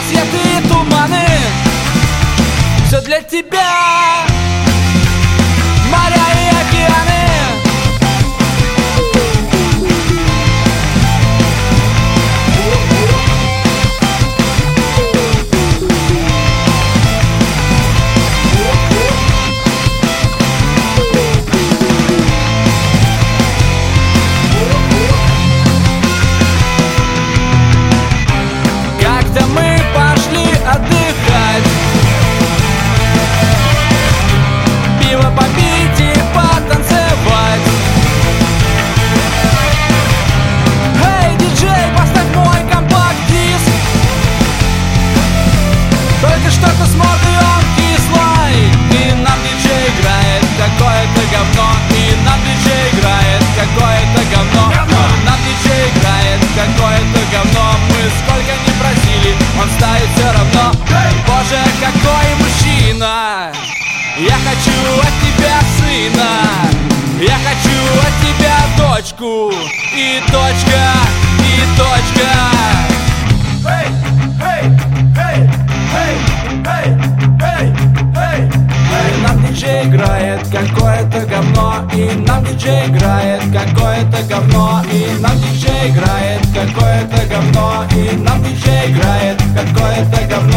рассветы и туманы. Все для тебя, моря и океаны. Как-то мы пошли отдыхать, пиво попить и потанцевать. Эй, диджей, поставь мой компакт-диск. Только что ты смог, и он кислый. И нам диджей играет какое-то говно. И нам диджей играет какое-то говно. Нам диджей играет какое-то говно. Мы сколько не просили, он ставит все равно. Боже, какой мужчина! Я хочу от тебя сына, я хочу от тебя дочку. И точка, и точка. Эй, эй, эй, эй, эй, эй, эй, эй. Нам диджей играет какое-то говно. И нам диджей играет какое-то говно. И нам диджей играет какое-то говно. И нам диджей играет какое-то говно.